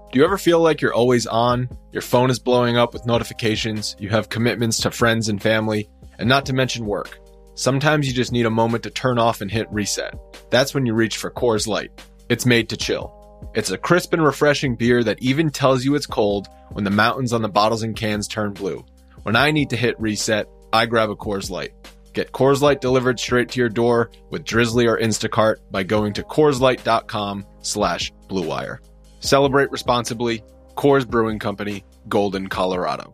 Do you ever feel like you're always on? Your phone is blowing up with notifications, you have commitments to friends and family, and not to mention work. Sometimes you just need a moment to turn off and hit reset. That's when you reach for Coors Light. It's made to chill. It's a crisp and refreshing beer that even tells you it's cold when the mountains on the bottles and cans turn blue. When I need to hit reset, I grab a Coors Light. Get Coors Light delivered straight to your door with Drizzly or Instacart by going to CoorsLight.com/Blue Wire. Celebrate responsibly. Coors Brewing Company, Golden, Colorado.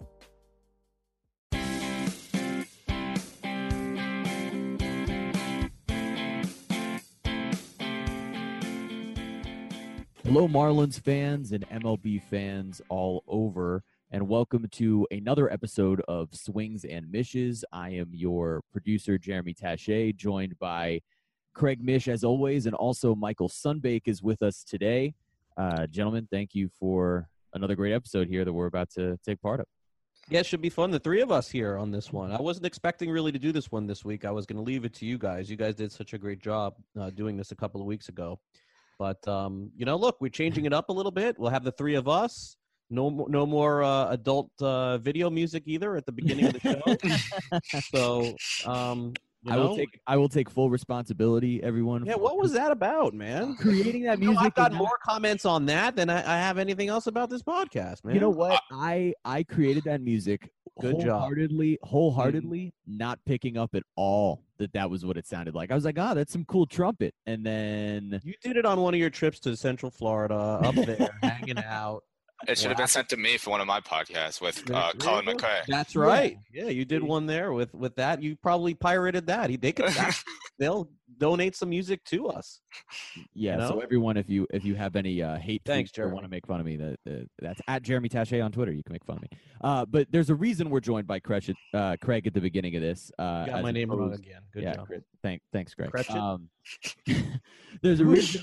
Hello, Marlins fans and MLB fans all over, and welcome to another episode of Swings and Mishes. I am your producer, Jeremy Taché, joined by Craig Mish, as always, and also Michael Sunbake is with us today. Gentlemen, thank you for another great episode here that we're about to take part of. Yeah, it should be fun. The three of us here on this one. I wasn't expecting really to do this one this week. I was going to leave it to you guys. You guys did such a great job doing this a couple of weeks ago. But, look, we're changing it up a little bit. We'll have the three of us. No more adult video music either at the beginning of the show. So, I will take full responsibility, everyone. Yeah, what was that about, man? Creating that music. I've got more comments on that than I have anything else about this podcast, man. You know what? I created that music Good job. wholeheartedly, not picking up at all that was what it sounded like. I was like, that's some cool trumpet. And then you did it on one of your trips to Central Florida, up there, hanging out. It should have been sent to me for one of my podcasts with Colin McRae. That's right. Yeah, you did one there with that. You probably pirated that. They'll donate some music to us. Yeah. You know? So everyone, if you have any hate, thanks, or want to make fun of me, that's at Jeremy Taché on Twitter. You can make fun of me. But there's a reason we're joined by Craig at the beginning of this. Got my name wrong again. Good job. Thanks, Craig. There's a reason.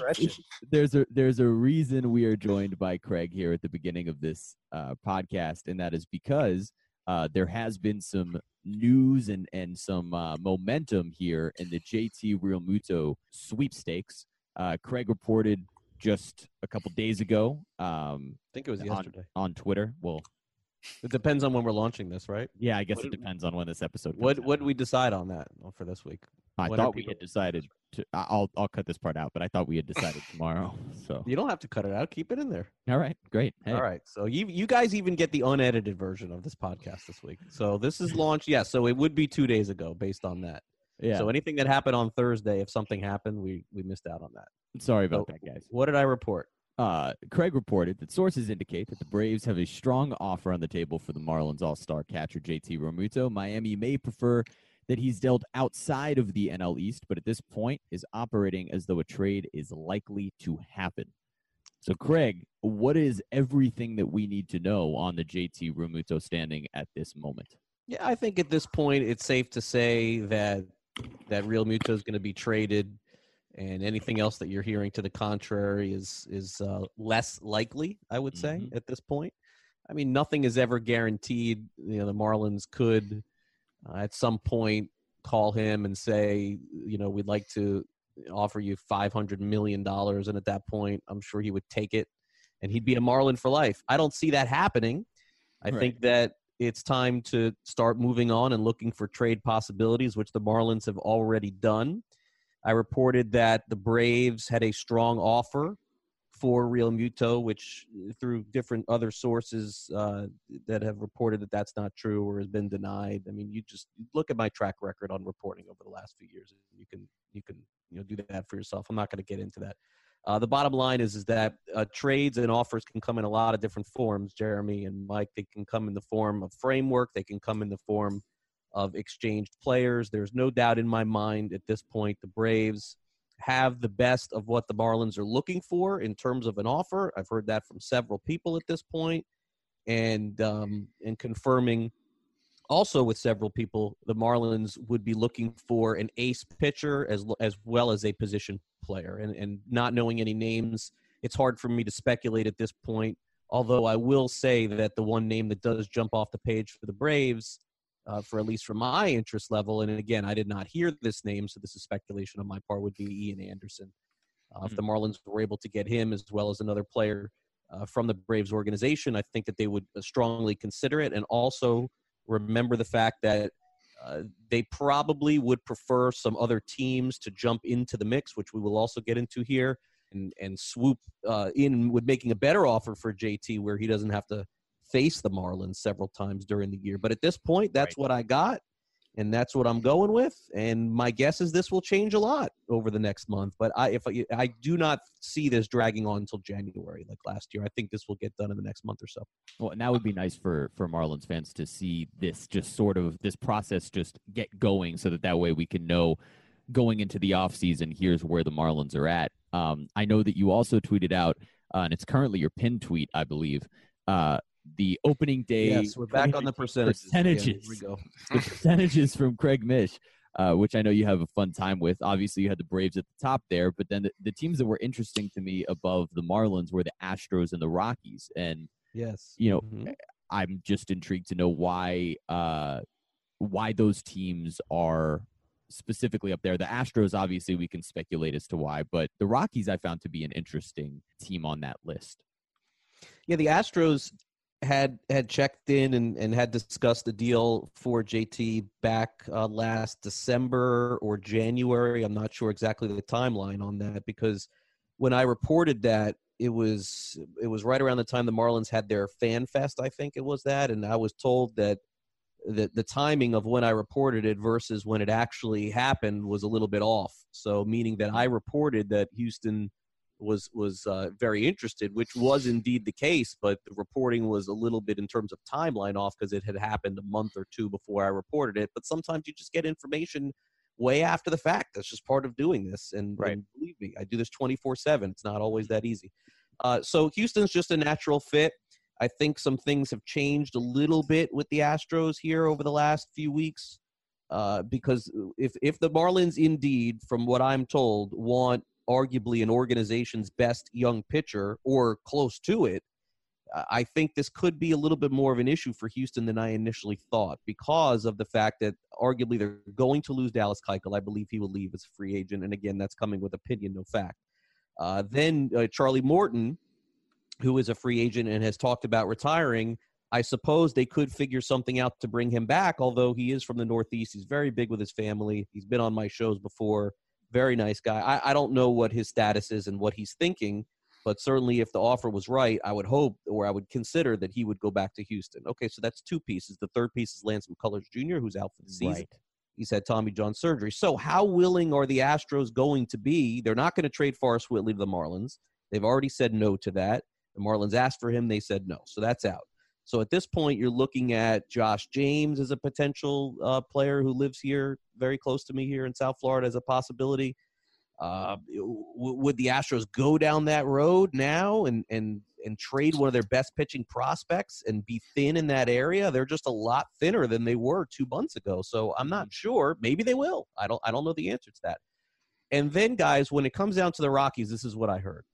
There's a reason we are joined by Craig here at the beginning of this podcast, and that is because there has been some news and some momentum here in the JT Realmuto sweepstakes. Craig reported just a couple days ago. I think it was yesterday on Twitter. Well, it depends on when we're launching this, right? Yeah, I guess it depends on when this episode. What did we decide on that for this week? I thought we had decided to. I'll cut this part out, but I thought we had decided tomorrow. So you don't have to cut it out. Keep it in there. All right, great. Hey. All right, so you guys even get the unedited version of this podcast this week. So this is launched. Yeah, so it would be 2 days ago based on that. Yeah. So anything that happened on Thursday, if something happened, we missed out on that. Sorry about that, guys. What did I report? Craig reported that sources indicate that the Braves have a strong offer on the table for the Marlins all-star catcher JT Realmuto. Miami may prefer that he's dealt outside of the NL East, but at this point is operating as though a trade is likely to happen. So, Craig, what is everything that we need to know on the JT Realmuto standing at this moment? Yeah, I think at this point it's safe to say that Realmuto is going to be traded, and anything else that you're hearing to the contrary is less likely, I would say, at this point. I mean, nothing is ever guaranteed. You know, the Marlins could at some point call him and say, we'd like to offer you $500 million. And at that point, I'm sure he would take it and he'd be a Marlin for life. I don't see that happening. I think that it's time to start moving on and looking for trade possibilities, which the Marlins have already done. I reported that the Braves had a strong offer for Realmuto, which through different other sources that have reported that that's not true or has been denied. I mean, you just look at my track record on reporting over the last few years. You can do that for yourself. I'm not going to get into that. The bottom line is that trades and offers can come in a lot of different forms, Jeremy and Mike. They can come in the form of framework. They can come in the form of exchanged players. There's no doubt in my mind at this point the Braves have the best of what the Marlins are looking for in terms of an offer. I've heard that from several people at this point, and confirming also with several people, the Marlins would be looking for an ace pitcher as well as a position player. And not knowing any names, it's hard for me to speculate at this point, although I will say that the one name that does jump off the page for the Braves, for at least from my interest level, and again, I did not hear this name, so this is speculation on my part, would be Ian Anderson. If the Marlins were able to get him as well as another player from the Braves organization. I think that they would strongly consider it, and also remember the fact that they probably would prefer some other teams to jump into the mix, which we will also get into here, and swoop in with making a better offer for JT where he doesn't have to face the Marlins several times during the year. But at this point, that's what I got, and that's what I'm going with. And my guess is this will change a lot over the next month. But I do not see this dragging on until January like last year. I think this will get done in the next month or so. Well, and that would be nice for Marlins fans to see this just sort of this process just get going so that way we can know going into the offseason, here's where the Marlins are at. I know that you also tweeted out, and it's currently your pinned tweet, I believe, the opening day. Yes, we're back on the percentages. Yeah, here we go. The percentages from Craig Mish, which I know you have a fun time with. Obviously, you had the Braves at the top there, but then the teams that were interesting to me above the Marlins were the Astros and the Rockies. And, yes, I'm just intrigued to know why those teams are specifically up there. The Astros, obviously, we can speculate as to why, but the Rockies I found to be an interesting team on that list. Yeah, the Astros had checked in and had discussed the deal for JT back last December or January. I'm not sure exactly the timeline on that, because when I reported that, it was right around the time the Marlins had their Fan Fest, I think it was that, and I was told that the timing of when I reported it versus when it actually happened was a little bit off. So meaning that I reported that Houston was very interested, which was indeed the case, but the reporting was a little bit in terms of timeline off because it had happened a month or two before I reported it. But sometimes you just get information way after the fact. That's just part of doing this. And believe me, I do this 24/7. It's not always that easy. So Houston's just a natural fit. I think some things have changed a little bit with the Astros here over the last few weeks, because if the Marlins indeed, from what I'm told, want arguably an organization's best young pitcher or close to it, I think this could be a little bit more of an issue for Houston than I initially thought, because of the fact that arguably they're going to lose Dallas Keuchel. I believe he will leave as a free agent, and again, that's coming with opinion, no fact. Then Charlie Morton, who is a free agent and has talked about retiring. I suppose they could figure something out to bring him back, although he is from the Northeast. He's very big with his family. He's been on my shows before. Very nice guy. I don't know what his status is and what he's thinking, but certainly if the offer was right, I would hope, or I would consider, that he would go back to Houston. Okay, so that's two pieces. The third piece is Lance McCullers Jr., who's out for the season. Right. He's had Tommy John surgery. So how willing are the Astros going to be? They're not going to trade Forrest Whitley to the Marlins. They've already said no to that. The Marlins asked for him. They said no. So that's out. So at this point, you're looking at Josh James as a potential player who lives here, very close to me here in South Florida, as a possibility. Would the Astros go down that road now and trade one of their best pitching prospects and be thin in that area? They're just a lot thinner than they were 2 months ago. So I'm not sure. Maybe they will. I don't know the answer to that. And then, guys, when it comes down to the Rockies, this is what I heard.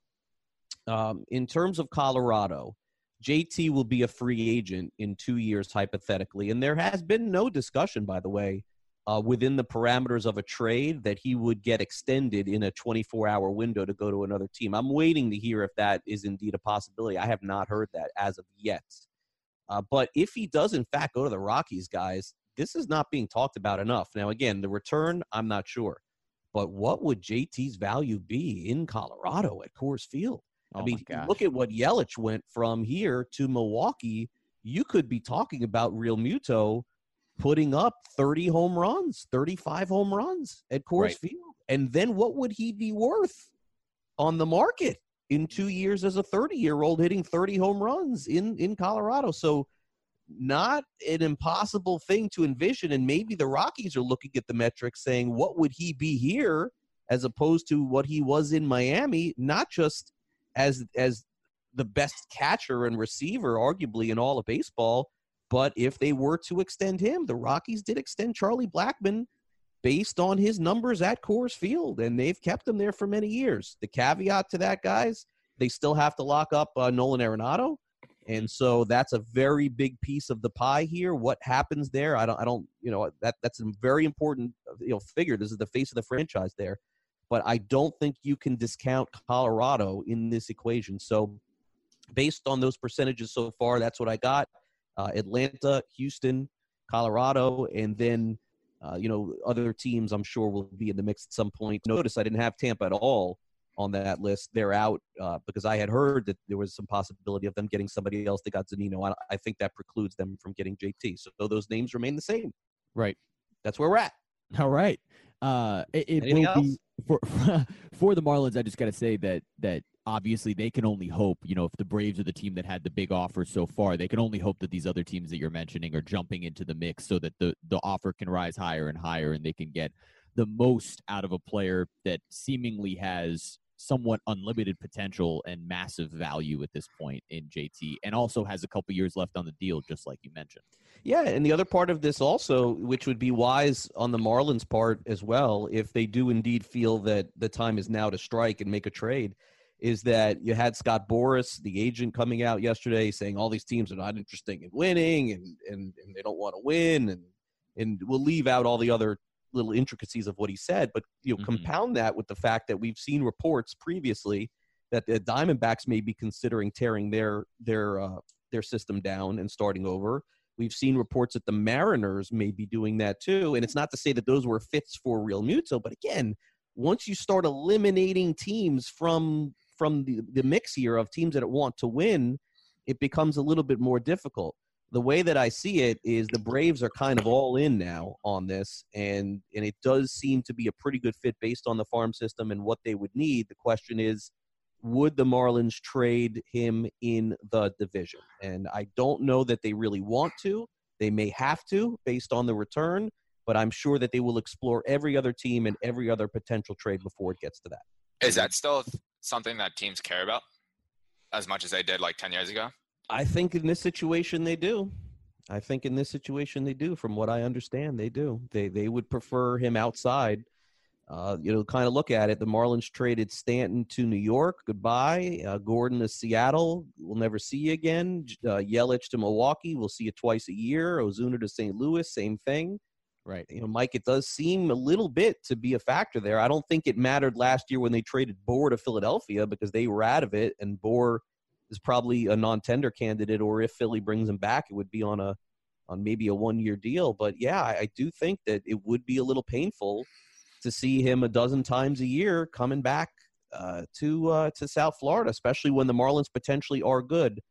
In terms of Colorado, JT will be a free agent in 2 years, hypothetically. And there has been no discussion, by the way, within the parameters of a trade that he would get extended in a 24-hour window to go to another team. I'm waiting to hear if that is indeed a possibility. I have not heard that as of yet. But if he does, in fact, go to the Rockies, guys, this is not being talked about enough. Now, again, the return, I'm not sure. But what would JT's value be in Colorado at Coors Field? I mean, look at what Yelich went from here to Milwaukee. You could be talking about Real Muto putting up 30 home runs, 35 home runs at Coors Field. And then what would he be worth on the market in 2 years as a 30-year-old hitting 30 home runs in Colorado? So not an impossible thing to envision. And maybe the Rockies are looking at the metrics saying, what would he be here as opposed to what he was in Miami, not just as the best catcher and receiver, arguably, in all of baseball. But if they were to extend him, the Rockies did extend Charlie Blackmon based on his numbers at Coors Field, and they've kept him there for many years. The caveat to that, guys, they still have to lock up Nolan Arenado, and so that's a very big piece of the pie here. What happens there? I don't, that's a very important, figure. This is the face of the franchise there. But I don't think you can discount Colorado in this equation. So Based on those percentages so far, that's what I got. Atlanta, Houston, Colorado, and then, other teams I'm sure will be in the mix at some point. Notice I didn't have Tampa at all on that list. They're out because I had heard that there was some possibility of them getting somebody else. They got Zunino. I think that precludes them from getting JT. So those names remain the same. Right. That's where we're at. All right. It Anything will else? be for the Marlins. I just got to say that obviously they can only hope, if the Braves are the team that had the big offer so far, they can only hope that these other teams that you're mentioning are jumping into the mix so that the offer can rise higher and higher and they can get the most out of a player that seemingly has somewhat unlimited potential and massive value at this point in JT, and also has a couple years left on the deal, just like you mentioned. Yeah, and the other part of this also, which would be wise on the Marlins' part as well, if they do indeed feel that the time is now to strike and make a trade, is that you had Scott Boras, the agent, coming out yesterday saying all these teams are not interested in winning and they don't want to win, and we'll leave out all the other little intricacies of what he said, but compound that with the fact that we've seen reports previously that the Diamondbacks may be considering tearing their system down and starting over. We've seen reports that the Mariners may be doing that too, and it's not to say that those were fits for Real Muto, but again, once you start eliminating teams from the mix here of teams that want to win, it becomes a little bit more difficult. The way that I see it is the Braves are kind of all in now on this, and it does seem to be a pretty good fit based on the farm system and what they would need. The question is, would the Marlins trade him in the division? And I don't know that they really want to. They may have to based on the return, but I'm sure that they will explore every other team and every other potential trade before it gets to that. Is that still something that teams care about as much as they did like 10 years ago? I think in this situation they do. From what I understand, they do. They would prefer him outside. Kind of look at it. The Marlins traded Stanton to New York. Goodbye. Gordon to Seattle. We'll never see you again. Yelich to Milwaukee. We'll see you twice a year. Ozuna to St. Louis. Same thing. Right. Mike, it does seem a little bit to be a factor there. I don't think it mattered last year when they traded Bour to Philadelphia because they were out of it, and Bour is probably a non-tender candidate, or if Philly brings him back, it would be on maybe a one-year deal. But yeah, I do think that it would be a little painful to see him a dozen times a year coming back to South Florida, especially when the Marlins potentially are good.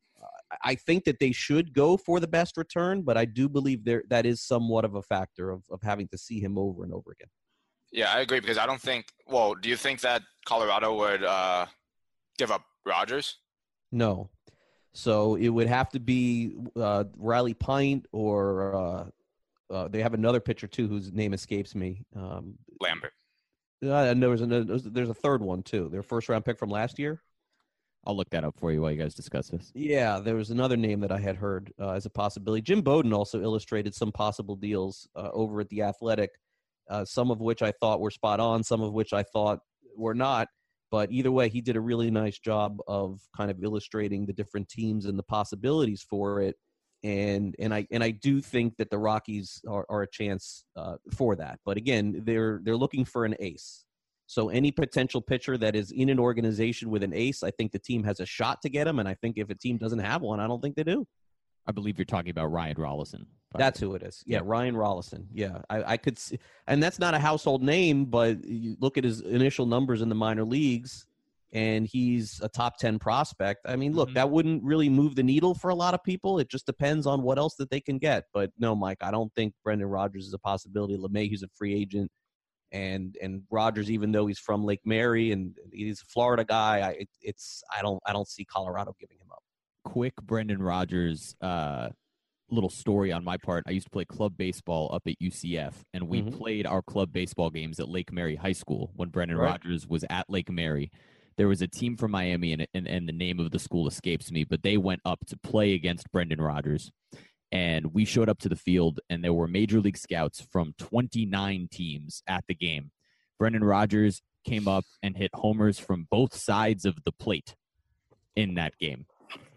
I think that they should go for the best return, but I do believe that is somewhat of a factor of having to see him over and over again. Yeah, I agree because I don't think – well, do you think that Colorado would give up Rogers? No. So it would have to be Riley Pint or they have another pitcher too whose name escapes me. Lambert. And there's a third one too. Their first-round pick from last year. I'll look that up for you while you guys discuss this. Yeah, there was another name that I had heard as a possibility. Jim Bowden also illustrated some possible deals over at The Athletic, some of which I thought were spot on, some of which I thought were not. But either way, he did a really nice job of kind of illustrating the different teams and the possibilities for it. And I do think that the Rockies are a chance for that. But again, they're looking for an ace. So any potential pitcher that is in an organization with an ace, I think the team has a shot to get him. And I think if a team doesn't have one, I don't think they do. I believe you're talking about Ryan Rollison. That's who it is. Yeah, Ryan Rollison. Yeah, I could see. And that's not a household name, but you look at his initial numbers in the minor leagues, and he's a top 10 prospect. I mean, look, that wouldn't really move the needle for a lot of people. It just depends on what else that they can get. But no, Mike, I don't think Brendan Rodgers is a possibility. LeMahieu's a free agent. And Rodgers, even though he's from Lake Mary and he's a Florida guy, I don't see Colorado giving him up. Quick Brendan Rodgers little story on my part. I used to play club baseball up at UCF, and we played our club baseball games at Lake Mary High School when Brendan Rodgers was at Lake Mary. There was a team from Miami, and the name of the school escapes me, but they went up to play against Brendan Rodgers. And we showed up to the field, and there were Major League scouts from 29 teams at the game. Brendan Rodgers came up and hit homers from both sides of the plate in that game.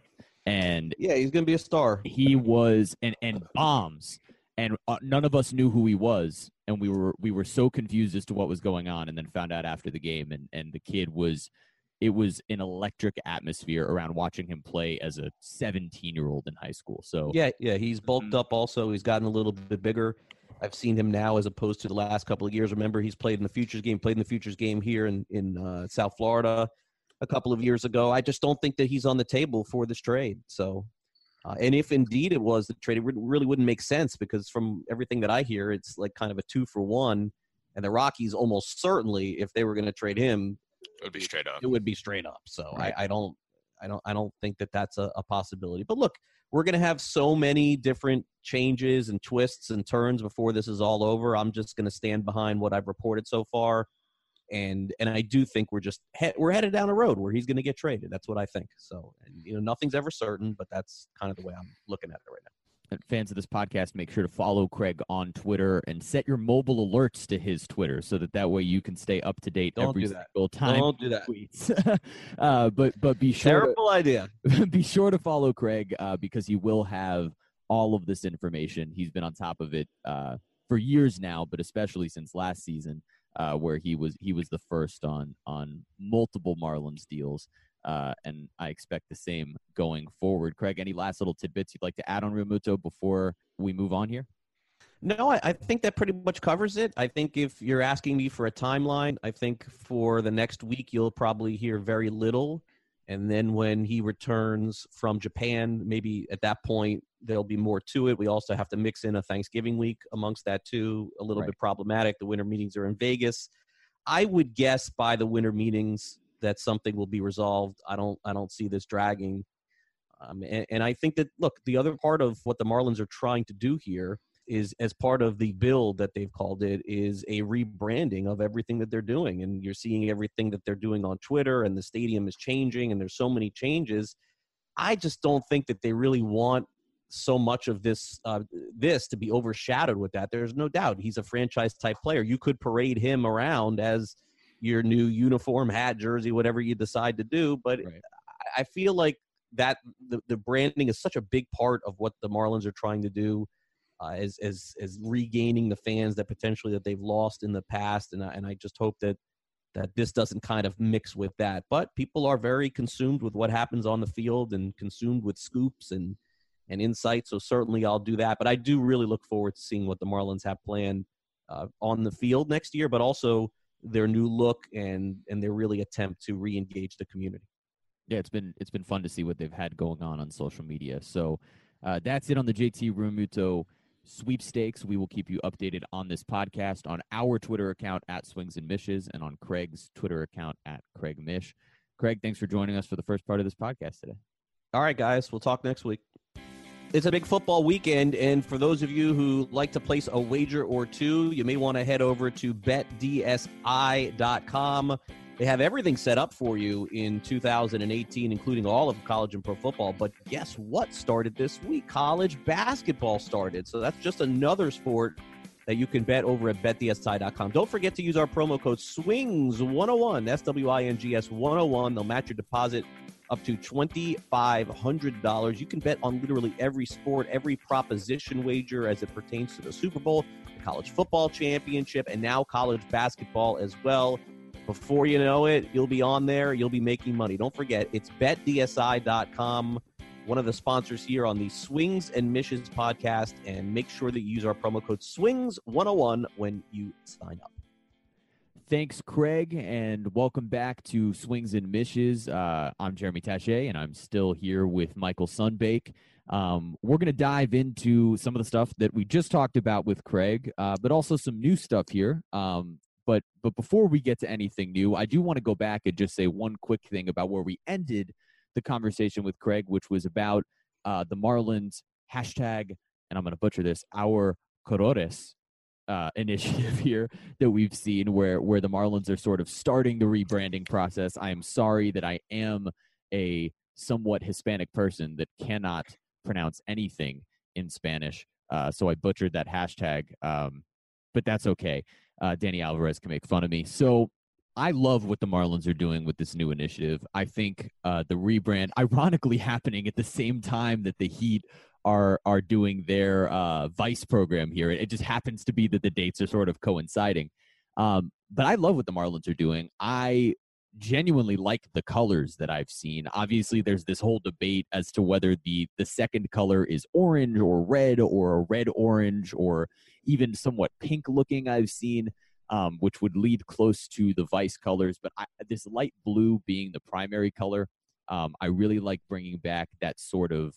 And yeah, he's going to be a star. He was, and bombs. And none of us knew who he was. And we were so confused as to what was going on, and then found out after the game. And the kid was it was an electric atmosphere around watching him play as a 17-year-old in high school. So Yeah, he's bulked up also. He's gotten a little bit bigger. I've seen him now as opposed to the last couple of years. Remember, he's played in the Futures game here in South Florida a couple of years ago. I just don't think that he's on the table for this trade. So, and if indeed it was the trade, it really wouldn't make sense because from everything that I hear, it's like kind of a 2-for-1. And the Rockies almost certainly, if they were going to trade him, It would be straight up. it would be straight up. So Right. I don't think that that's a possibility. But look, we're going to have so many different changes and twists and turns before this is all over. I'm just going to stand behind what I've reported so far, and I do think we're headed down a road where he's going to get traded. That's what I think. So, and, nothing's ever certain, but that's kind of the way I'm looking at it right now. And fans of this podcast, make sure to follow Craig on Twitter and set your mobile alerts to his Twitter so that way you can stay up to date Don't every do that. single time. Don't do that. he tweets. But be sure Terrible idea. be sure to follow Craig because he will have all of this information. He's been on top of it for years now, but especially since last season, where he was the first on multiple Marlins deals. And I expect the same going forward. Craig, any last little tidbits you'd like to add on Realmuto before we move on here? No, I think that pretty much covers it. I think if you're asking me for a timeline, I think for the next week you'll probably hear very little. And then when he returns from Japan, maybe at that point there'll be more to it. We also have to mix in a Thanksgiving week amongst that too. A little bit problematic. The winter meetings are in Vegas. I would guess by the winter meetings that something will be resolved. I don't see this dragging. And I think that, look, the other part of what the Marlins are trying to do here is, as part of the build that they've called it, is a rebranding of everything that they're doing. And you're seeing everything that they're doing on Twitter, and the stadium is changing, and there's so many changes. I just don't think that they really want so much of this to be overshadowed with that. There's no doubt he's a franchise-type player. You could parade him around as your new uniform, hat, jersey, whatever you decide to do. But Right. I feel like that the branding is such a big part of what the Marlins are trying to do, as regaining the fans that potentially that they've lost in the past. And I just hope that this doesn't kind of mix with that. But people are very consumed with what happens on the field and consumed with scoops and insight. So certainly I'll do that. But I do really look forward to seeing what the Marlins have planned on the field next year, but also their new look and their really attempt to re-engage the community. Yeah, it's been fun to see what they've had going on social media. So that's it on the JT Realmuto sweepstakes. We will keep you updated on this podcast on our Twitter account at Swings and Mishes and on Craig's Twitter account at Craig Mish. Craig, thanks for joining us for the first part of this podcast today. All right, guys, we'll talk next week. It's a big football weekend, and for those of you who like to place a wager or two, you may want to head over to betdsi.com. They have everything set up for you in 2018, including all of college and pro football. But guess what started this week? College basketball started. So that's just another sport that you can bet over at betdsi.com. Don't forget to use our promo code SWINGS101, SWINGS 101. They'll match your deposit up to $2,500. You can bet on literally every sport, every proposition wager as it pertains to the Super Bowl, the college football championship, and now college basketball as well. Before you know it, you'll be on there. You'll be making money. Don't forget, it's betdsi.com, one of the sponsors here on the Swings and Mishes podcast. And make sure that you use our promo code SWINGS101 when you sign up. Thanks, Craig, and welcome back to Swings and Mishes. I'm Jeremy Taché, and I'm still here with Michael Sunbake. We're going to dive into some of the stuff that we just talked about with Craig, but also some new stuff here. But before we get to anything new, I do want to go back and just say one quick thing about where we ended the conversation with Craig, which was about the Marlins hashtag, and I'm going to butcher this, our Colores initiative here that we've seen where the Marlins are sort of starting the rebranding process. I am sorry that I am a somewhat Hispanic person that cannot pronounce anything in Spanish, so I butchered that hashtag, but that's okay. Danny Alvarez can make fun of me. So I love what the Marlins are doing with this new initiative. I think the rebrand, ironically happening at the same time that the Heat are doing their Vice program here. It just happens to be that the dates are sort of coinciding. But I love what the Marlins are doing. I genuinely like the colors that I've seen. Obviously, there's this whole debate as to whether the second color is orange or a red orange, or even somewhat pink looking. I've seen, which would lead close to the Vice colors. But this light blue being the primary color, I really like bringing back that sort of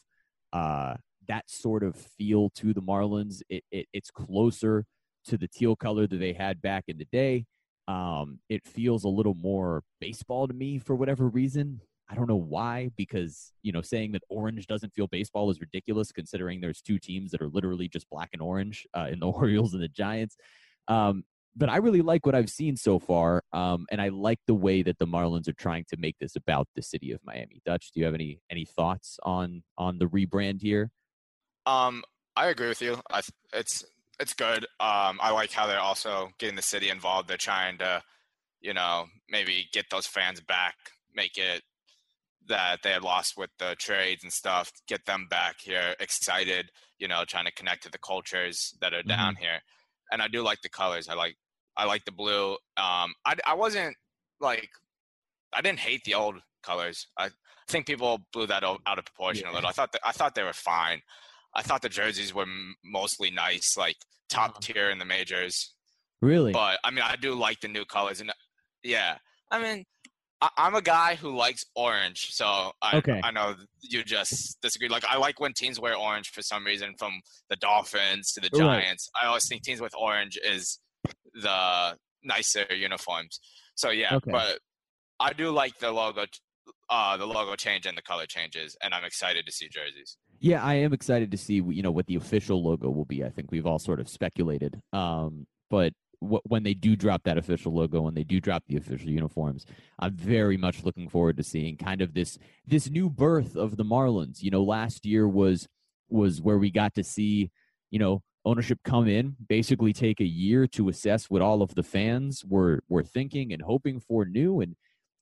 feel to the Marlins. It's closer to the teal color that they had back in the day. It feels a little more baseball to me for whatever reason. I don't know why, because, saying that orange doesn't feel baseball is ridiculous considering there's two teams that are literally just black and orange in the Orioles and the Giants. But I really like what I've seen so far, and I like the way that the Marlins are trying to make this about the city of Miami. Dutch, do you have any thoughts on the rebrand here? I agree with you. It's good. I like how they're also getting the city involved. They're trying to, maybe get those fans back, make it that they had lost with the trades and stuff, get them back here excited, trying to connect to the cultures that are down here. And I do like the colors. I like the blue. I wasn't like, I didn't hate the old colors. I think people blew that out of proportion a little. I thought they were fine. I thought the jerseys were mostly nice, like top tier in the majors. Really? But I mean, I do like the new colors, and yeah, I mean, I'm a guy who likes orange, so I know you just disagree. Like, I like when teams wear orange for some reason, from the Dolphins to the Giants. Right. I always think teams with orange is the nicer uniforms. So yeah, but I do like the logo change and the color changes, and I'm excited to see jerseys. Yeah, I am excited to see, what the official logo will be. I think we've all sort of speculated. But when they do drop that official logo and they do drop the official uniforms, I'm very much looking forward to seeing kind of this new birth of the Marlins. Last year was where we got to see, ownership come in, basically take a year to assess what all of the fans were thinking and hoping for new. And,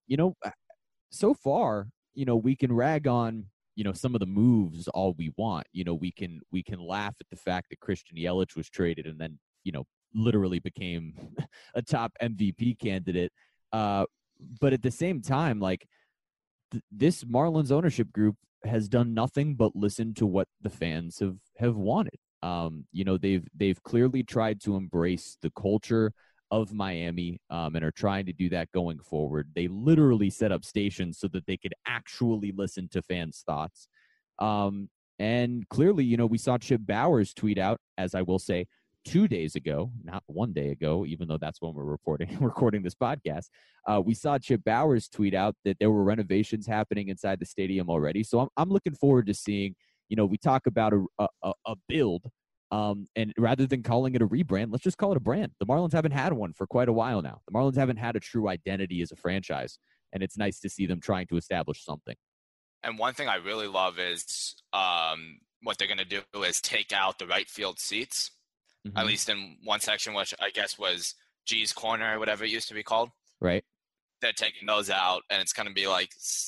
so far, we can rag on, some of the moves all we want. We can laugh at the fact that Christian Yelich was traded and then, literally became a top MVP candidate. But at the same time, like, this Marlins ownership group has done nothing but listen to what the fans have wanted. They've clearly tried to embrace the culture of Miami, and are trying to do that going forward. They literally set up stations so that they could actually listen to fans' thoughts. And clearly, we saw Chip Bowers tweet out, as I will say, 2 days ago, not 1 day ago, even though that's when we're recording this podcast. We saw Chip Bowers tweet out that there were renovations happening inside the stadium already. So I'm looking forward to seeing, we talk about a build. And rather than calling it a rebrand, let's just call it a brand. The Marlins haven't had one for quite a while now. The Marlins haven't had a true identity as a franchise, and it's nice to see them trying to establish something. And one thing I really love is what they're going to do is take out the right field seats, at least in one section, which I guess was G's Corner or whatever it used to be called. Right. They're taking those out, and it's going to be like,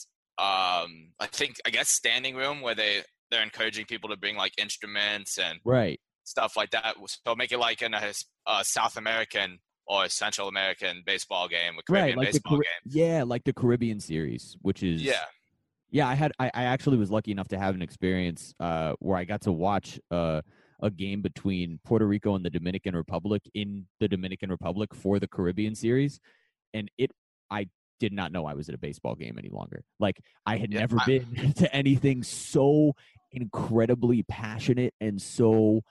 I guess standing room where they're encouraging people to bring like instruments and stuff like that. So make it like in a South American or Central American baseball game, a Caribbean baseball game. Yeah, like the Caribbean series, which is I actually was lucky enough to have an experience where I got to watch a game between Puerto Rico and the Dominican Republic in the Dominican Republic for the Caribbean series, and I did not know I was at a baseball game any longer. Like, I had never been to anything so incredibly passionate and so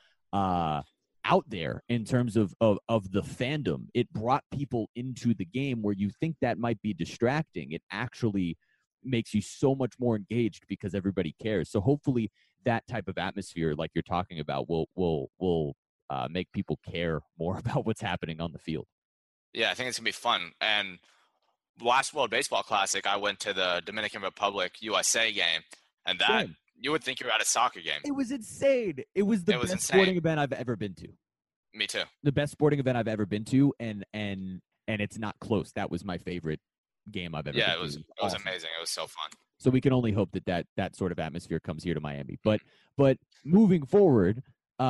out there in terms of the fandom. It brought people into the game where you think that might be distracting. It actually makes you so much more engaged because everybody cares. So hopefully that type of atmosphere, like you're talking about, will make people care more about what's happening on the field. Yeah, I think it's gonna be fun. And last World Baseball Classic, I went to the Dominican Republic USA game, and that you would think you're at a soccer game. It was insane. It was the best sporting event I've ever been to. Me too. The best sporting event I've ever been to, and it's not close. That was my favorite game I've ever been to. Yeah, it was amazing. It was so fun. So we can only hope that sort of atmosphere comes here to Miami. But moving forward,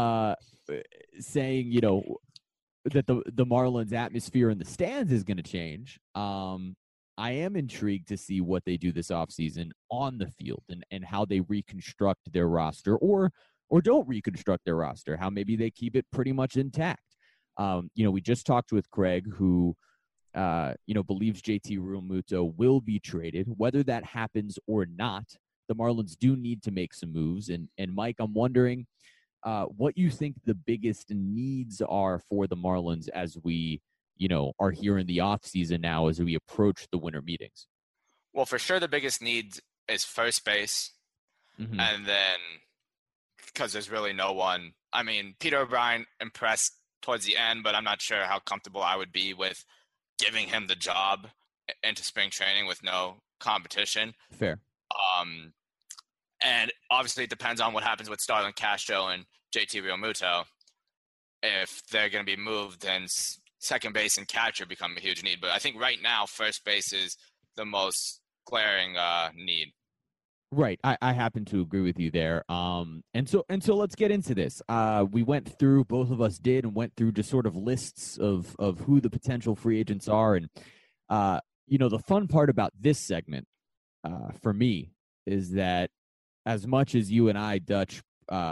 saying, that the Marlins atmosphere in the stands is going to change. I am intrigued to see what they do this offseason on the field and how they reconstruct their roster or don't reconstruct their roster, how maybe they keep it pretty much intact. We just talked with Craig, who believes JT Realmuto will be traded. Whether that happens or not, the Marlins do need to make some moves. And Mike, I'm wondering what you think the biggest needs are for the Marlins as we, are here in the offseason now as we approach the winter meetings. Well, for sure, the biggest need is first base. Mm-hmm. And then, because there's really no one. I mean, Peter O'Brien impressed towards the end, but I'm not sure how comfortable I would be with giving him the job into spring training with no competition. Fair. And obviously it depends on what happens with Starlin Castro and JT Realmuto. If they're going to be moved, then second base and catcher become a huge need. But I think right now, first base is the most glaring need. Right. I happen to agree with you there. And so let's get into this. We went through, both of us did, and went through just sort of lists of who the potential free agents are. And, the fun part about this segment for me is that as much as you and I, Dutch,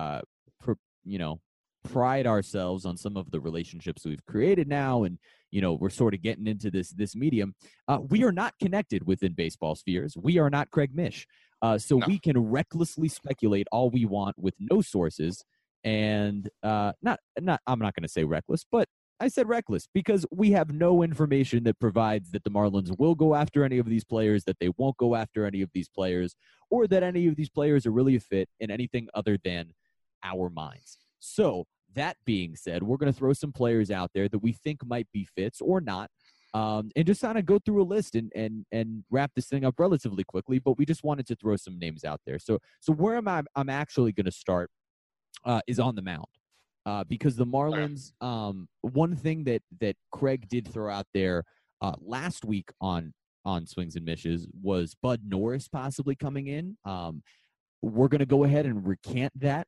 pride ourselves on some of the relationships we've created now, and we're sort of getting into this medium, we are not connected within baseball spheres. We are not Craig Mish, so no. We can recklessly speculate all we want with no sources, and I'm not going to say reckless, but I said reckless because we have no information that provides that the Marlins will go after any of these players, that they won't go after any of these players, or that any of these players are really a fit in anything other than our minds. So that being said, we're going to throw some players out there that we think might be fits or not, and just kind of go through a list and wrap this thing up relatively quickly. But we just wanted to throw some names out there. So where I'm actually going to start is on the mound, because the Marlins, one thing that Craig did throw out there last week on Swings and Mishes was Bud Norris possibly coming in. We're going to go ahead and recant that.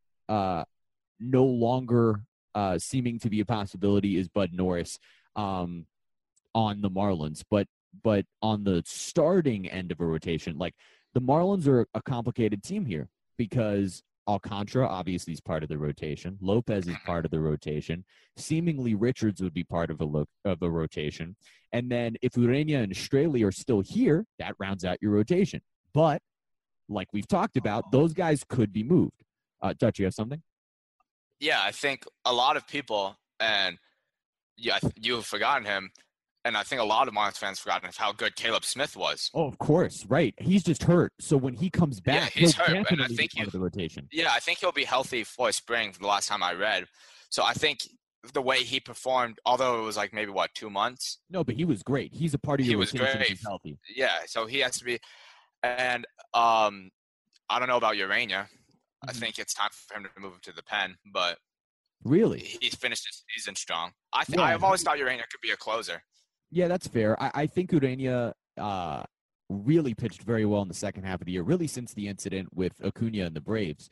No longer seeming to be a possibility is Bud Norris on the Marlins. But on the starting end of a rotation, like the Marlins are a complicated team here because Alcantara obviously is part of the rotation. Lopez is part of the rotation. Seemingly Richards would be part of a rotation. And then if Urena and Straley are still here, that rounds out your rotation. But like we've talked about, those guys could be moved. Dutch, you have something? Yeah, I think a lot of people, and you've forgotten him, and I think a lot of Marlins fans forgotten how good Caleb Smith was. Oh, of course, right. He's just hurt, so when he comes back, he's he'll hurt, definitely and I think be part of the rotation. Yeah, I think he'll be healthy for spring from the last time I read. So I think the way he performed, although it was like maybe, 2 months? No, but he was great. He's a part of your rotation. He was great. He's healthy. Yeah, so he has to be. And I don't know about Urena. Mm-hmm. I think it's time for him to move to the pen, but really, he's finished his season strong. I've always thought Urena could be a closer. Yeah, that's fair. I think Urena really pitched very well in the second half of the year, really since the incident with Acuna and the Braves.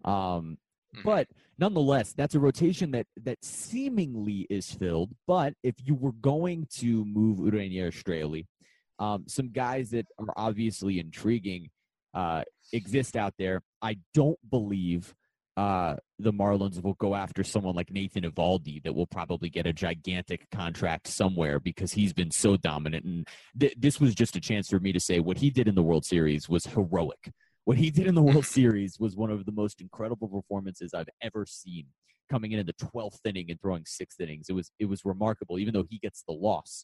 But nonetheless, that's a rotation that seemingly is filled. But if you were going to move Urena or Straley, some guys that are obviously intriguing exist out there. I don't believe the Marlins will go after someone like Nathan Eovaldi that will probably get a gigantic contract somewhere because he's been so dominant. And this was just a chance for me to say what he did in the World Series was heroic. What he did in the World Series was one of the most incredible performances I've ever seen, coming in the 12th inning and throwing 6 innings. It was remarkable, even though he gets the loss.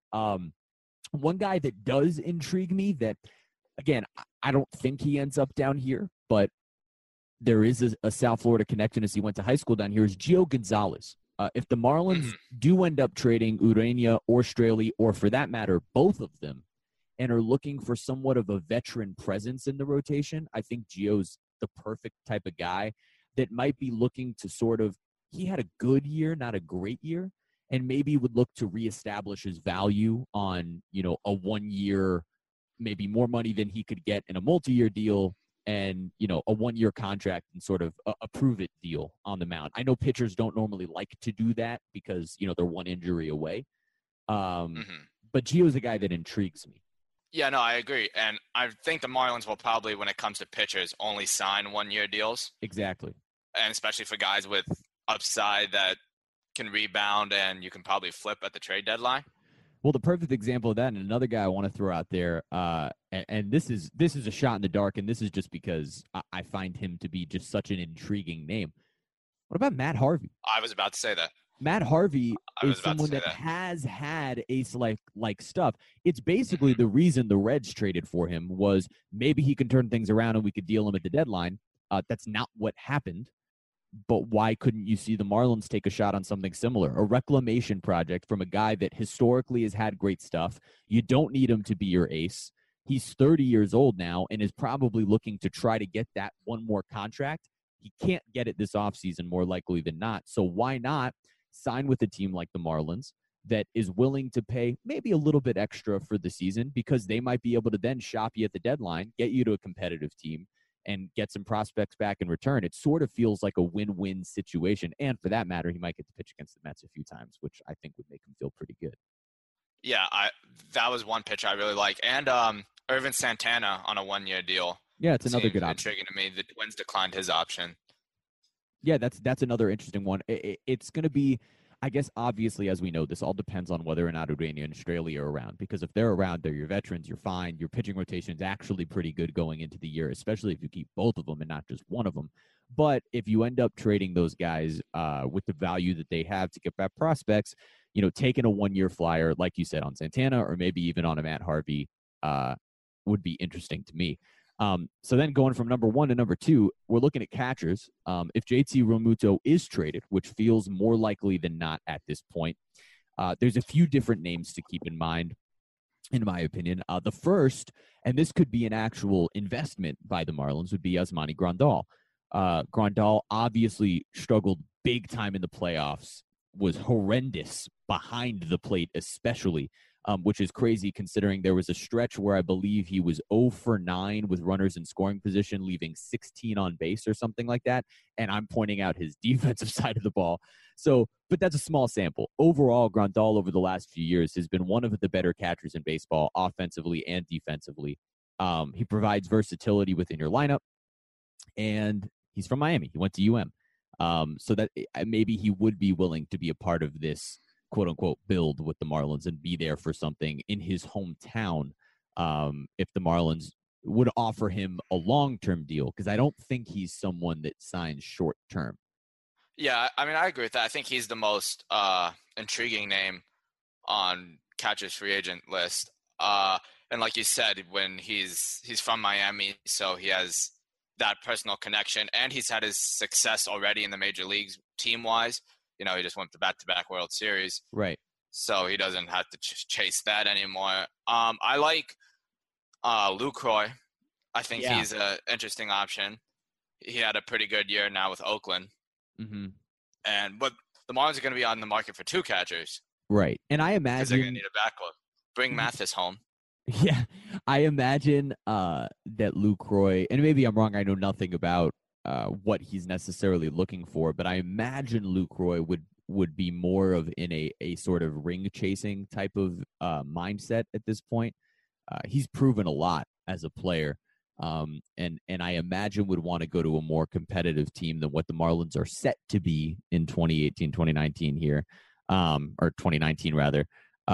One guy that does intrigue me that, again, I don't think he ends up down here, but there is a South Florida connection as he went to high school down here, is Gio Gonzalez. If the Marlins do end up trading Urena or Straley, or for that matter, both of them, and are looking for somewhat of a veteran presence in the rotation, I think Gio's the perfect type of guy that might be looking to sort of, he had a good year, not a great year, and maybe would look to reestablish his value on, a 1 year, maybe more money than he could get in a multi-year deal, and, a 1 year contract and sort of a prove-it deal on the mound. I know pitchers don't normally like to do that because, they're one injury away. But Gio's a guy that intrigues me. Yeah, no, I agree. And I think the Marlins will probably, when it comes to pitchers, only sign 1-year deals. Exactly. And especially for guys with upside that can rebound and you can probably flip at the trade deadline. Well, the perfect example of that, and another guy I want to throw out there, and this is a shot in the dark, and this is just because I find him to be just such an intriguing name. What about Matt Harvey? I was about to say that. Matt Harvey I was is about to someone say that that. has had ace-like stuff. It's basically the reason the Reds traded for him was maybe he can turn things around and we could deal him at the deadline. That's not what happened. But why couldn't you see the Marlins take a shot on something similar? A reclamation project from a guy that historically has had great stuff. You don't need him to be your ace. He's 30 years old now and is probably looking to try to get that one more contract. He can't get it this offseason, more likely than not. So why not sign with a team like the Marlins that is willing to pay maybe a little bit extra for the season because they might be able to then shop you at the deadline, get you to a competitive team, and get some prospects back in return. It sort of feels like a win-win situation. And for that matter, he might get to pitch against the Mets a few times, which I think would make him feel pretty good. Yeah, that was one pitch I really like. And Irvin Santana on a 1-year deal. Yeah, it's another Seems good option. intriguing to me. The Twins declined his option. Yeah, that's another interesting one. It's going to be, I guess, obviously, as we know, this all depends on whether or not Urbana and Australia are around. Because if they're around, they're your veterans, you're fine. Your pitching rotation is actually pretty good going into the year, especially if you keep both of them and not just one of them. But if you end up trading those guys with the value that they have to get back prospects, taking a 1-year flyer, like you said, on Santana or maybe even on a Matt Harvey would be interesting to me. So then going from number 1 to number 2, we're looking at catchers. If JT Realmuto is traded, which feels more likely than not at this point, there's a few different names to keep in mind, in my opinion. The first, and this could be an actual investment by the Marlins, would be Yasmani Grandal. Grandal obviously struggled big time in the playoffs, was horrendous behind the plate especially, which is crazy considering there was a stretch where I believe he was 0 for 9 with runners in scoring position, leaving 16 on base or something like that. And I'm pointing out his defensive side of the ball. So, but that's a small sample. Overall, Grandal over the last few years has been one of the better catchers in baseball, offensively and defensively. He provides versatility within your lineup, and he's from Miami. He went to so that maybe he would be willing to be a part of this quote-unquote build with the Marlins and be there for something in his hometown if the Marlins would offer him a long-term deal, because I don't think he's someone that signs short-term. Yeah, I mean, I agree with that. I think he's the most intriguing name on catcher's free agent list. And like you said, when he's from Miami, so he has that personal connection, and he's had his success already in the major leagues team-wise. He just went to back-to-back World Series. Right. So he doesn't have to chase that anymore. I like Lucroy. I think he's an interesting option. He had a pretty good year now with Oakland. Mm-hmm. But the Marlins are going to be on the market for 2 catchers. Right. And I imagine because they're going to need a backup. Bring Mathis home. Yeah. I imagine that Lucroy, and maybe I'm wrong, I know nothing about what he's necessarily looking for, but I imagine Lucroy would be more of in a sort of ring chasing type of mindset at this point. He's proven a lot as a player, and I imagine would want to go to a more competitive team than what the Marlins are set to be in 2018, 2019 here, or 2019 rather.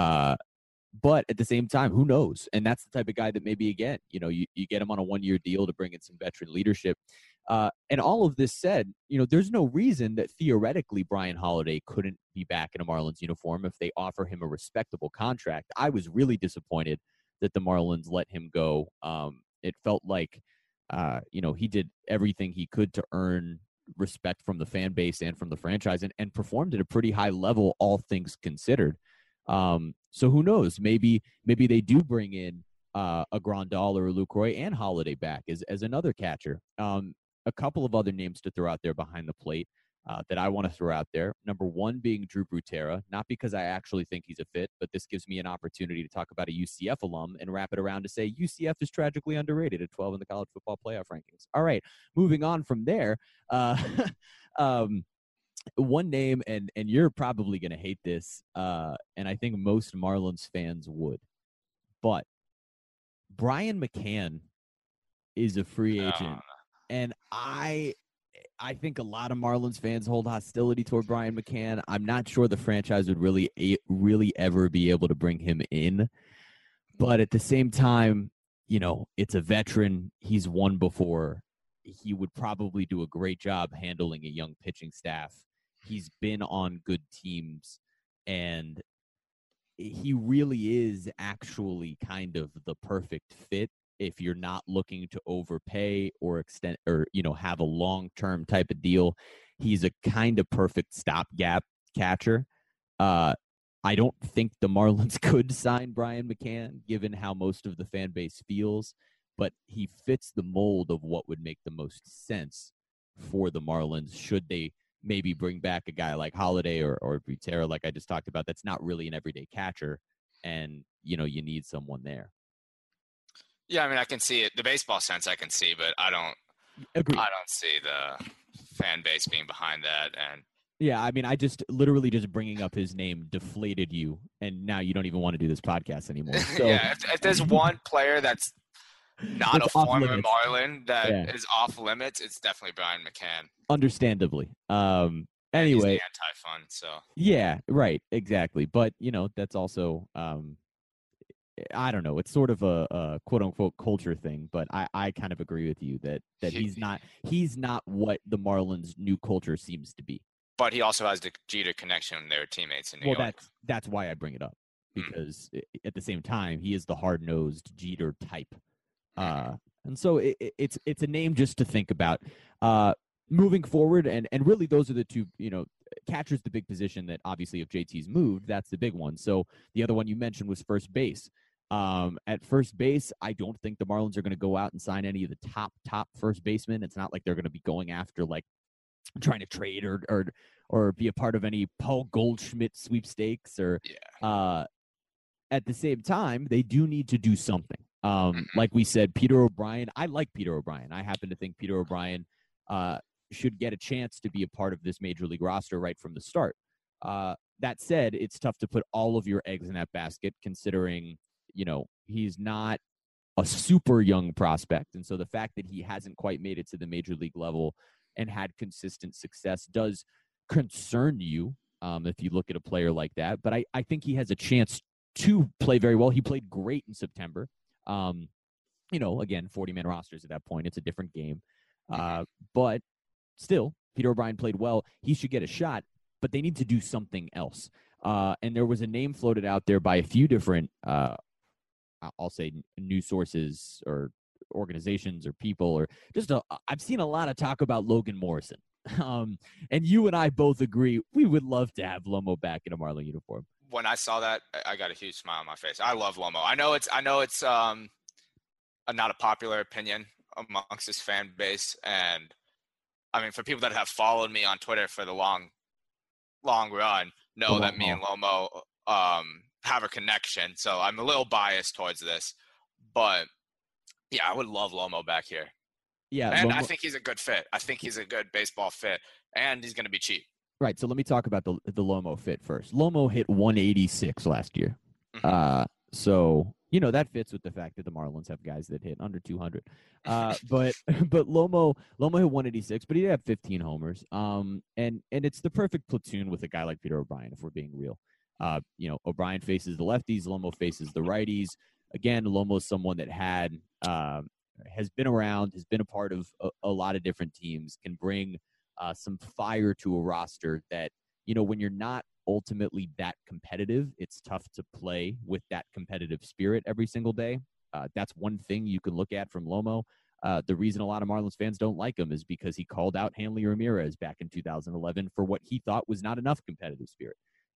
But at the same time, who knows? And that's the type of guy that maybe, again, you get him on a 1-year deal to bring in some veteran leadership. And all of this said, there's no reason that theoretically Brian Holiday couldn't be back in a Marlins uniform if they offer him a respectable contract. I was really disappointed that the Marlins let him go. It felt like, he did everything he could to earn respect from the fan base and from the franchise and performed at a pretty high level, all things considered. So who knows? Maybe they do bring in a Grandal or a Lucroy and Holiday back as another catcher. A couple of other names to throw out there behind the plate that I want to throw out there. Number 1 being Drew Butera, not because I actually think he's a fit, but this gives me an opportunity to talk about a UCF alum and wrap it around to say UCF is tragically underrated at 12 in the college football playoff rankings. All right, moving on from there. One name, and you're probably going to hate this, and I think most Marlins fans would, but Brian McCann is a free No. agent, and I think a lot of Marlins fans hold hostility toward Brian McCann. I'm not sure the franchise would really ever be able to bring him in, but at the same time, it's a veteran. He's won before. He would probably do a great job handling a young pitching staff. He's been on good teams, and he really is actually kind of the perfect fit if you're not looking to overpay or extend or have a long-term type of deal. He's a kind of perfect stopgap catcher. I don't think the Marlins could sign Brian McCann given how most of the fan base feels, but he fits the mold of what would make the most sense for the Marlins should they maybe bring back a guy like Holiday or Butera, like I just talked about, that's not really an everyday catcher, and you need someone there. Yeah, I mean, I can see it. The baseball sense I can see, but I don't see the fan base being behind that. And yeah, I mean, I just literally just bringing up his name deflated you, and now you don't even want to do this podcast anymore. So, yeah, if there's one player that's not a former Marlin that is off limits, it's definitely Brian McCann. Understandably. Anyway, he's the anti-fun, so yeah, right, exactly. But that's also I don't know. It's sort of a quote unquote culture thing, but I kind of agree with you that he's not what the Marlins' new culture seems to be. But he also has the Jeter connection. They're teammates in New York. That's why I bring it up, because at the same time he is the hard-nosed Jeter type. And so it's a name just to think about moving forward, and really those are the two. Catcher's the big position that obviously if JT's moved, that's the big one. So the other one you mentioned was first base. At first base, I don't think the Marlins are going to go out and sign any of the top first basemen. It's not like they're going to be going after like trying to trade or be a part of any Paul Goldschmidt sweepstakes or. At the same time, they do need to do something. Like we said, Peter O'Brien. I like Peter O'Brien. I happen to think Peter O'Brien should get a chance to be a part of this major league roster right from the start. That said, it's tough to put all of your eggs in that basket, considering he's not a super young prospect, and so the fact that he hasn't quite made it to the major league level and had consistent success does concern you if you look at a player like that. But I think he has a chance to play very well. He played great in September. Again, 40-man rosters at that point. It's a different game. But still, Peter O'Brien played well. He should get a shot, but they need to do something else. And there was a name floated out there by a few different, I'll say, news sources or organizations or people, or just I've seen a lot of talk about Logan Morrison. And you and I both agree we would love to have Lomo back in a Marlin uniform. When I saw that, I got a huge smile on my face. I love Lomo. I know it's not a popular opinion amongst his fan base, and I mean, for people that have followed me on Twitter for the long run, know that me and Lomo have a connection. So I'm a little biased towards this, but yeah, I would love Lomo back here. Yeah, and I think he's a good fit. I think he's a good baseball fit, and he's going to be cheap. Right, so let me talk about the Lomo fit first. Lomo hit 186 last year. So, that fits with the fact that the Marlins have guys that hit under 200. But Lomo hit 186, but he did have 15 homers. And it's the perfect platoon with a guy like Peter O'Brien, if we're being real. O'Brien faces the lefties, Lomo faces the righties. Again, Lomo's someone that has been around, has been a part of a lot of different teams, can bring some fire to a roster that, when you're not ultimately that competitive, it's tough to play with that competitive spirit every single day. That's one thing you can look at from Lomo. The reason a lot of Marlins fans don't like him is because he called out Hanley Ramirez back in 2011 for what he thought was not enough competitive spirit.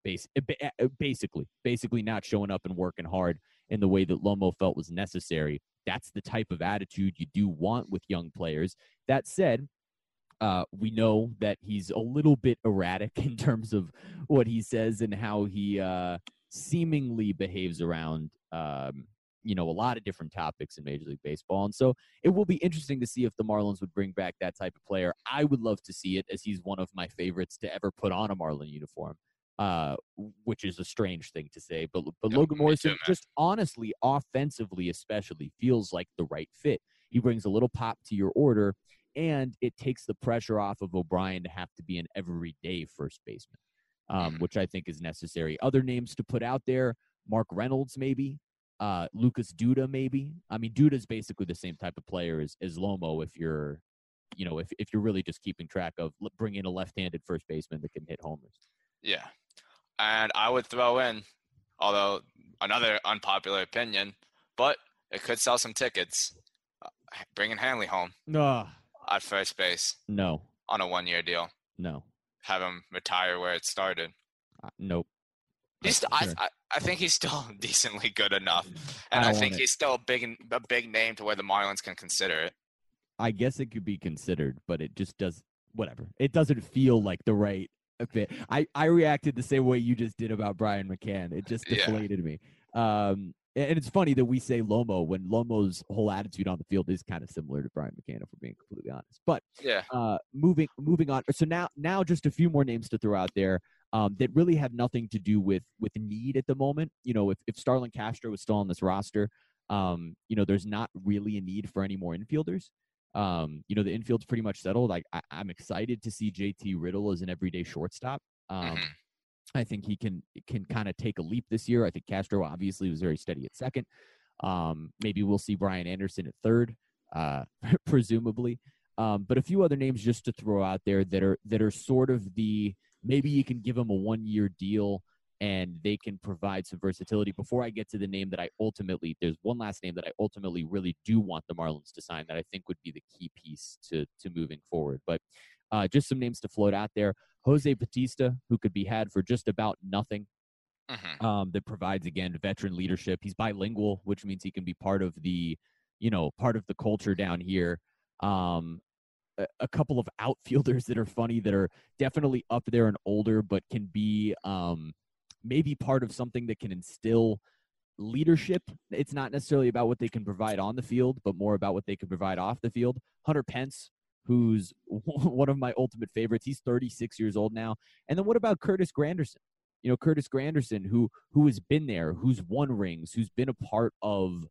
Basically not showing up and working hard in the way that Lomo felt was necessary. That's the type of attitude you do want with young players. That said, we know that he's a little bit erratic in terms of what he says and how he seemingly behaves around, a lot of different topics in Major League Baseball. And so it will be interesting to see if the Marlins would bring back that type of player. I would love to see it, as he's one of my favorites to ever put on a Marlin uniform. which is a strange thing to say. But Yeah, Logan me Morrison, too, man. just honestly, offensively especially, feels like the right fit. He brings a little pop to your order, and it takes the pressure off of O'Brien to have to be an everyday first baseman, which I think is necessary. Other names to put out there, Mark Reynolds maybe, Lucas Duda maybe. I mean, Duda's basically the same type of player as Lomo if you're, if you're really just keeping track of bringing a left-handed first baseman that can hit homers. Yeah. And I would throw in, although another unpopular opinion, but it could sell some tickets, bringing Hanley home at first base No, on a 1-year deal. no, Have him retire where it started. nope. He's Sure. I think he's still decently good enough, and I I don't think want it. he's still a big name to where the Marlins can consider it. I guess it could be considered, but it just does whatever. It doesn't feel like the right fit. I reacted the same way you just did about Brian McCann. It just Yeah. deflated me. And it's funny that we say Lomo when Lomo's whole attitude on the field is kind of similar to Brian McCann, if we're being completely honest. But Yeah. moving on. So now just a few more names to throw out there that really have nothing to do with need at the moment. If Starlin Castro was still on this roster, there's not really a need for any more infielders. The infield's pretty much settled. I'm excited to see JT Riddle as an everyday shortstop. I think he can kind of take a leap this year. I think Castro obviously was very steady at second. Maybe we'll see Brian Anderson at third, presumably. But a few other names just to throw out there that are sort of maybe you can give them a 1-year deal and they can provide some versatility. Before I get to the name there's one last name that I ultimately really do want the Marlins to sign that I think would be the key piece to moving forward. But just some names to float out there. Jose Bautista, who could be had for just about nothing, that provides, again, veteran leadership. He's bilingual, which means he can be part of the culture down here. A couple of outfielders that are funny, that are definitely up there and older, but can be maybe part of something that can instill leadership. It's not necessarily about what they can provide on the field, but more about what they can provide off the field. Hunter Pence, who's one of my ultimate favorites. He's 36 years old now. And then what about Curtis Granderson? Curtis Granderson, who has been there, who's won rings, who's been a part of,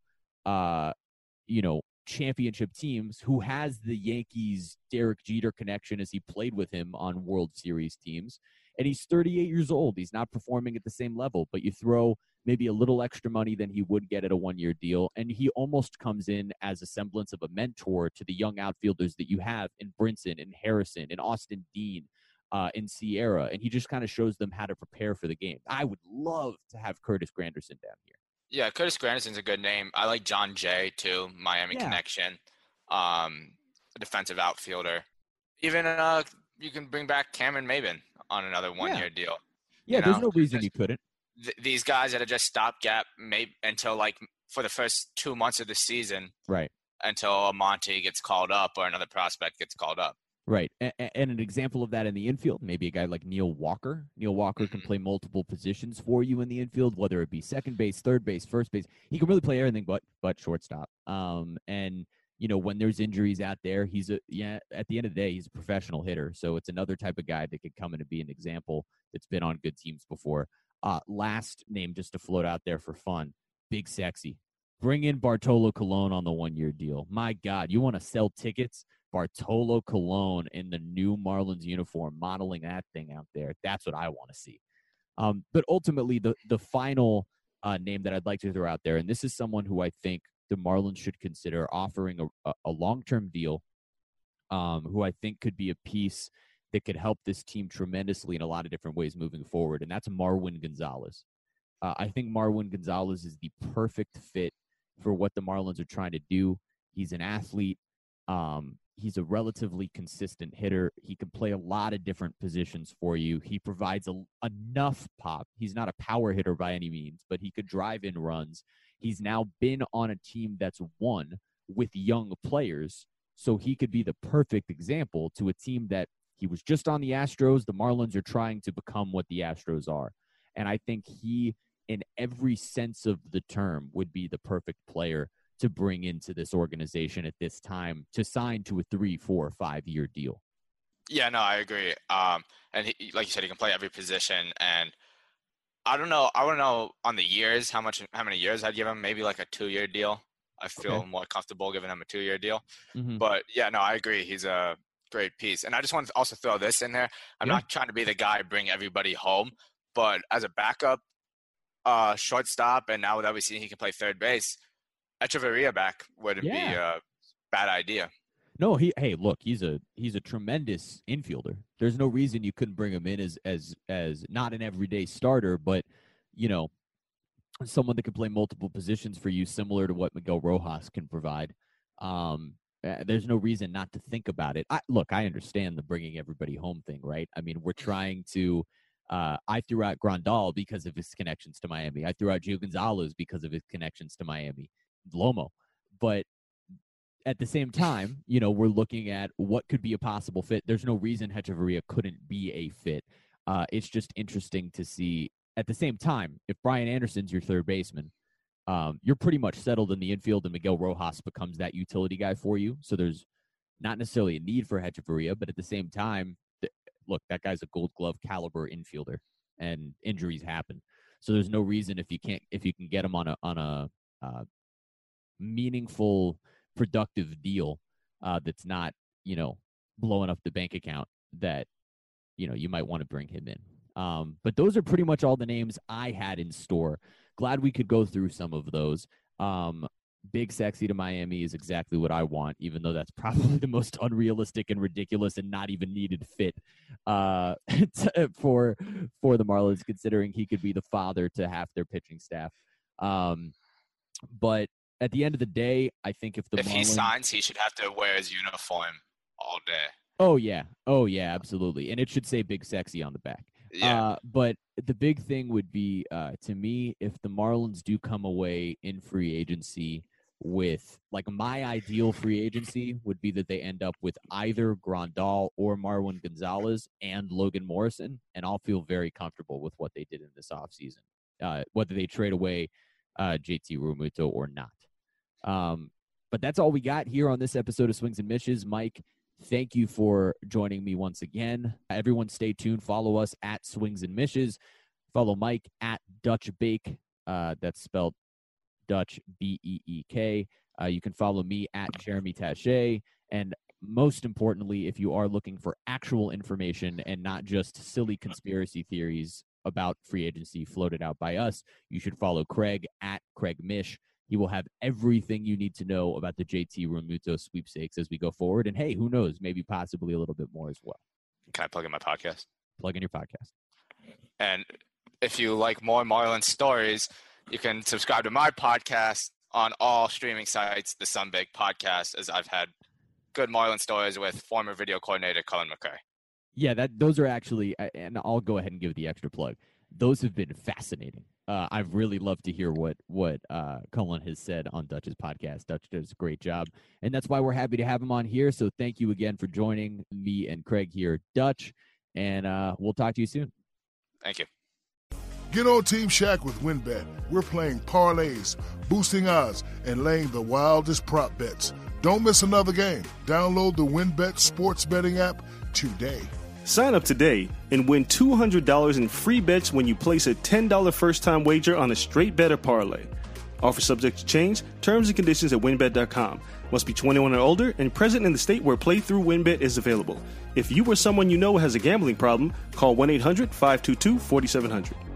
championship teams, who has the Yankees Derek Jeter connection as he played with him on World Series teams. And he's 38 years old. He's not performing at the same level, but you throw maybe a little extra money than he would get at a 1-year deal, and he almost comes in as a semblance of a mentor to the young outfielders that you have in Brinson and Harrison and Austin Dean and Sierra, and he just kind of shows them how to prepare for the game. I would love to have Curtis Granderson down here. Yeah, Curtis Granderson's a good name. I like John Jay too, Miami connection, a defensive outfielder. Even you can bring back Cameron Maybin on another 1-year deal. Yeah, there's no reason you couldn't. These guys that are just stopgap, maybe until for the first 2 months of the season, right? Until a Monty gets called up or another prospect gets called up. Right. And an example of that in the infield, maybe a guy like Neil Walker. Neil Walker can play multiple positions for you in the infield, whether it be second base, third base, first base. He can really play everything but shortstop. And when there's injuries out there, at the end of the day, he's a professional hitter. So it's another type of guy that could come in and be an example that's been on good teams before. Last name just to float out there for fun, Big Sexy. Bring in Bartolo Colon on the 1-year deal. My God, you want to sell tickets? Bartolo Colon in the new Marlins uniform, modeling that thing out there. That's what I want to see. But ultimately, the final name that I'd like to throw out there, and this is someone who I think the Marlins should consider offering a long-term deal, who I think could be a piece that could help this team tremendously in a lot of different ways moving forward, and that's Marwin Gonzalez. I think Marwin Gonzalez is the perfect fit for what the Marlins are trying to do. He's an athlete. He's a relatively consistent hitter. He can play a lot of different positions for you. He provides enough pop. He's not a power hitter by any means, but he could drive in runs. He's now been on a team that's won with young players, so he could be the perfect example to a team that he was just on the Astros. The Marlins are trying to become what the Astros are. And I think he, in every sense of the term, would be the perfect player to bring into this organization at this time to sign to a 3, 4, 5-year deal. Yeah, no, I agree. And he, like you said, he can play every position. And I don't know. I want to know on the years how many years I'd give him. Maybe like a 2-year deal. I feel more comfortable giving him a 2-year deal. Mm-hmm. But yeah, no, I agree. He's a great piece. And I just want to also throw this in there. I'm not trying to be the guy bring everybody home, but as a backup shortstop, and now that we've seen he can play third base, Echeverria back wouldn't be a bad idea. No, look, he's a tremendous infielder. There's no reason you couldn't bring him in as not an everyday starter, but someone that can play multiple positions for you, similar to what Miguel Rojas can provide. There's no reason not to think about it. I understand the bringing everybody home thing, right? I mean, we're trying to. I threw out Grandal because of his connections to Miami. I threw out Gio Gonzalez because of his connections to Miami, Lomo, but at the same time, we're looking at what could be a possible fit. There's no reason Hechavarria couldn't be a fit. It's just interesting to see. At the same time, if Brian Anderson's your third baseman, you're pretty much settled in the infield, and Miguel Rojas becomes that utility guy for you. So there's not necessarily a need for Hechavarria, but at the same time, look, that guy's a Gold Glove caliber infielder, and injuries happen. So there's no reason if you can get him on a meaningful, productive deal that's not blowing up the bank account, that you might want to bring him in. But those are pretty much all the names I had in store. Glad we could go through some of those. Big Sexy to Miami is exactly what I want, even though that's probably the most unrealistic and ridiculous and not even needed fit for the Marlins, considering he could be the father to half their pitching staff. But at the end of the day, I think if Marlins, he signs, he should have to wear his uniform all day. Oh yeah, absolutely, and it should say Big Sexy on the back. Yeah. But the big thing would be, to me, if the Marlins do come away in free agency with, like, my ideal free agency would be that they end up with either Grandal or Marwin Gonzalez and Logan Morrison, and I'll feel very comfortable with what they did in this offseason, whether they trade away JT Realmuto or not. But that's all we got here on this episode of Swings and Mishes. Mike, thank you for joining me once again. Everyone stay tuned. Follow us at Swings and Mishes. Follow Mike at Dutch Bake. That's spelled Dutch, Beek. You can follow me at Jeremy Taché. And most importantly, if you are looking for actual information and not just silly conspiracy theories about free agency floated out by us, you should follow Craig at Craig Mish. He will have everything you need to know about the JT Realmuto sweepstakes as we go forward. And hey, who knows, maybe possibly a little bit more as well. Can I plug in my podcast? Plug in your podcast. And if you like more Marlins stories, you can subscribe to my podcast on all streaming sites, the Sunbake Podcast, as I've had good Marlins stories with former video coordinator Colin McRae. Yeah, those are actually, and I'll go ahead and give the extra plug. Those have been fascinating. I've really loved to hear what Colin has said on Dutch's podcast. Dutch does a great job, and that's why we're happy to have him on here. So thank you again for joining me and Craig here, Dutch, and we'll talk to you soon. Thank you. Get on Team Shaq with WinBet. We're playing parlays, boosting odds, and laying the wildest prop bets. Don't miss another game. Download the WinBet sports betting app today. Sign up today and win $200 in free bets when you place a $10 first-time wager on a straight bet or parlay. Offer subject to change. Terms and conditions at WinBet.com. Must be 21 or older and present in the state where playthrough WinBet is available. If you or someone you know has a gambling problem, call 1-800-522-4700.